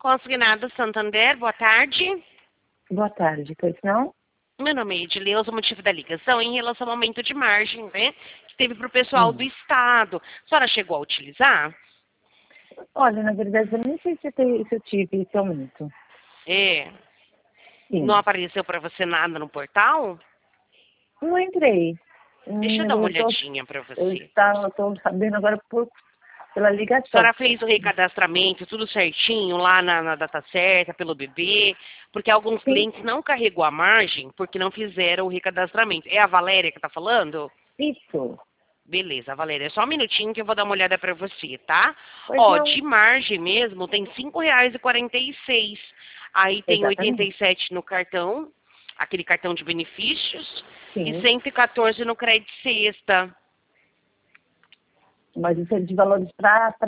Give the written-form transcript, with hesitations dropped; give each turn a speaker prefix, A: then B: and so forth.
A: Consignado Santander, boa tarde.
B: Boa tarde, pois não?
A: Meu nome é Edileuza, o motivo da ligação é em relação ao aumento de margem, né? Que teve para o pessoal do Estado. A senhora chegou a utilizar?
B: Olha, na verdade, eu nem sei se eu tive esse aumento.
A: É.
B: Sim.
A: Não apareceu para você nada no portal?
B: Não entrei.
A: Deixa eu dar uma olhadinha para
B: Eu
A: você.
B: estou sabendo agora pela
A: A
B: ligação.
A: senhora fez o recadastramento, tudo certinho, lá na data certa, pelo bebê, porque alguns
B: Sim.
A: clientes não carregou a margem porque não fizeram o recadastramento. É a Valéria que está falando?
B: Isso.
A: Beleza, Valéria, só um minutinho que eu vou dar uma olhada para você, tá?
B: Pois
A: Ó,
B: não.
A: de margem mesmo, tem R$5,46. Aí tem
B: Exatamente.
A: 87 no cartão, aquele cartão de benefícios, e
B: Sim.
A: 114 no crédito sexta.
B: Mas isso é de valores para